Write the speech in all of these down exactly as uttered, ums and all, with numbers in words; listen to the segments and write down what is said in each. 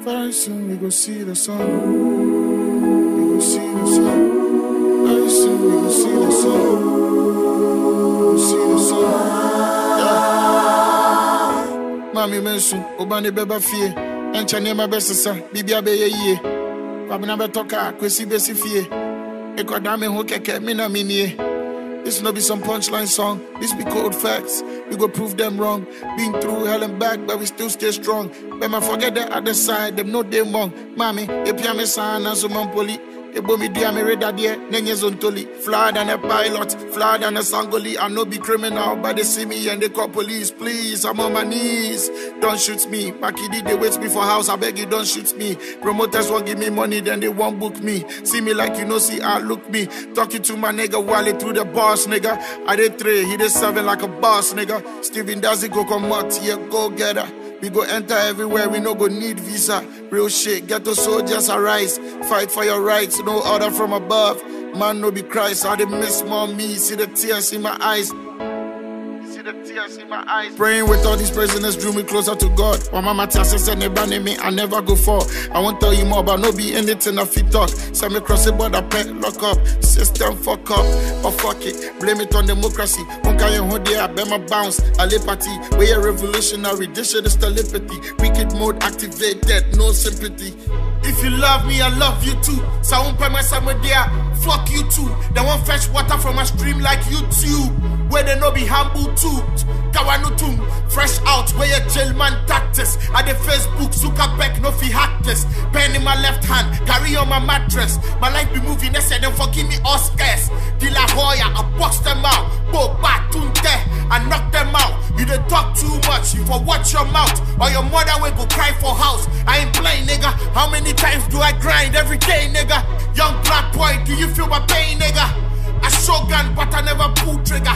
Very soon we go see the sun. We go see the sun. Very soon we go see the sun. We go see the sun. Yeah. Mami mensu, obani beba fie. Encha nema besesa, bibia beye ye. Babina betoka, kwesi besi fie. Eko dame ho keke, mina minie. This no be some punchline song. This be cold facts. We go prove them wrong. Been through hell and back, but we still stay strong. But man forget the other side. Them know they wrong. Mami, epi ame sana so mampoli. Ebo mi dia me reda die. Nenye zontoli. Flyer than a pilot. Flyer than a sangoli. I no be criminal, but they see me and they call police. Please, I'm on my knees. Don't shoot me. Makidi, they wait me for house. I beg you, don't shoot me. Promoters won't give me money, then they won't book me. See me like you know, see I look me. Talking to my nigga while it through the boss, nigga. I did three, he did seven like a boss, nigga. Steven does it go come out, yeah, go get her. We go enter everywhere, we no go need visa. Real shit, ghetto soldiers arise. Fight for your rights, no order from above. Man no be Christ, I did miss more me. See the tears in my eyes. See the tears in my eyes. Praying with all these prisoners drew me closer to God. While my Matthias said never name me, I never go for. I won't tell you more, but no be anything I fit talk. Send me cross the border, pet, lock up. System fuck up, or fuck it. Blame it on democracy. Unka you hold there, I bet my bounce. I lay party, we a revolutionary. This shit is telepathy. Wicked mode activated, no sympathy. If you love me, I love you too. So I won't pay my summer there. Fuck you too. They won't fetch water from a stream like YouTube. Where they no be humble too. Kawanutum, fresh out, where your jailman tactics. At the Facebook, Zuckerberg, no fi hack this. Pen in my left hand, carry on my mattress. My life be moving, they say them forgive me all scarce. De La Hoya, I box them out. Bo Batunde, I knock them out. You dey talk too much, you for watch your mouth. Or your mother will go cry for house. I ain't playing, nigga. How many times do I grind every day, nigga? Young black boy, do you feel my pain, nigga? I shotgun, but I never pull trigger.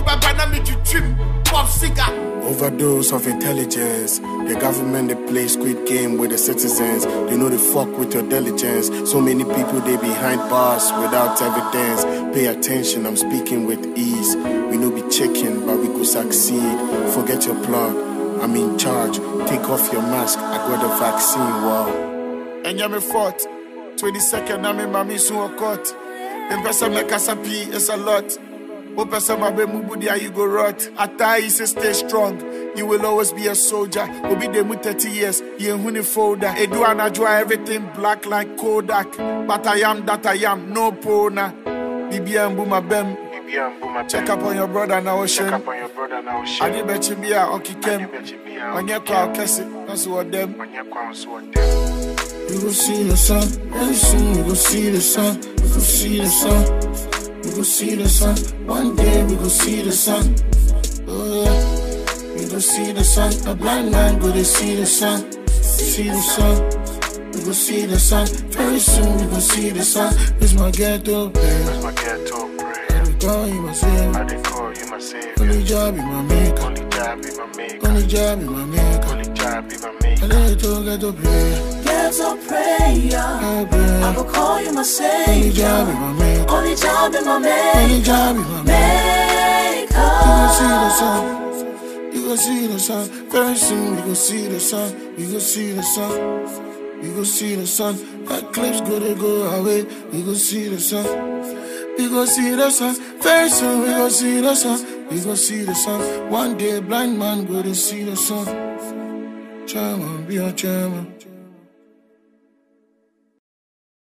Overdose of intelligence. The government, they play squid game with the citizens. They know they fuck with your diligence. So many people, they behind bars without evidence. Pay attention, I'm speaking with ease. We know be checking, but we go succeed. Forget your plug, I'm in charge. Take off your mask, I got the vaccine, wow. And you're me fought. twenty-second, I'm in my mission or court. In person, make us happy, it's a lot. Open some of them, you go rot. Atai is stay strong. You will always be a soldier. Obi dem with thirty years. You ain't folder. Edu anajua everything black like Kodak. But I am that I am. No pona. Bibi and Buma Bem. Check up on your brother now, Ocean. Check up on your brother now, Ocean. Adi Bechibia, Okikem. Onye kwa Okesi. That's what them. We go see the sun. Very soon we go see the sun. We go see the sun. We go see the sun, one day we go see the sun. Oh yeah, we go see the sun. A blind man go to see the sun, see the sun. We go see the sun, very soon we go see the sun. It's my ghetto prayer. It's my ghetto prayer. I dey call you my savior. I dey call you my savior. Only job be my maker. Only job be my maker. Only job be my maker. Only job be my maker. I dey to ghetto prayer. Ghetto prayer. I go call you my savior. Only job be my maker. Only job in my maker. Only job be my maker. You go see the sun. You go see the sun. Very soon we go see the sun. We go see the sun. We go see the sun. That clip's gonna go away. We go see the sun. We go see the sun. Very soon we go see the sun. We go see the sun. One day blind man go to see the sun. Chairman, be a chairman.